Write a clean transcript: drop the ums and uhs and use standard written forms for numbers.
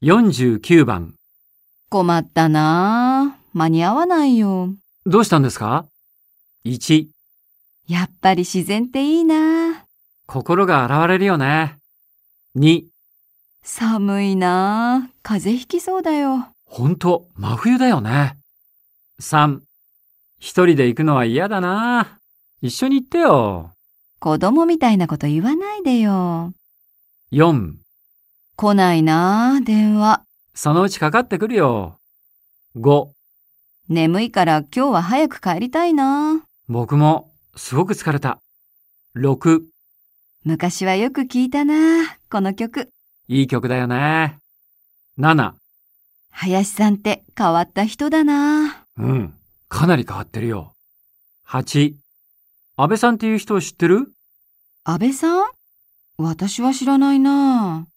49番。 困ったなあ。間に合わないよ。 どうしたんですか？ 1、 やっぱり自然っていいな。 心が洗われるよね。2、 寒いなあ。風邪ひきそうだよ。 ほんと、真冬だよね。3、一人で行くのは嫌だな。一緒に行ってよ。 子供みたいなこと言わないでよ。 4、 来ないなあ、電話。 そのうちかかってくるよ。5、 眠いから今日は早く帰りたいな。 僕もすごく疲れた。6、 昔はよく聞いたな、この曲。 いい曲だよね。7、 林さんって変わった人だな。 かなり変わってるよ。8、安倍さんっていう人を知ってる？ 安倍さん？私は知らないな。